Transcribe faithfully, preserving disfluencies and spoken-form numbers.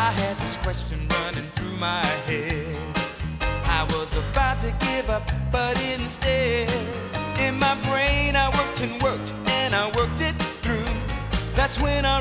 I had this question running through my head. I was about to give up, but instead, in my brain I worked and worked, and I worked it through. That's when I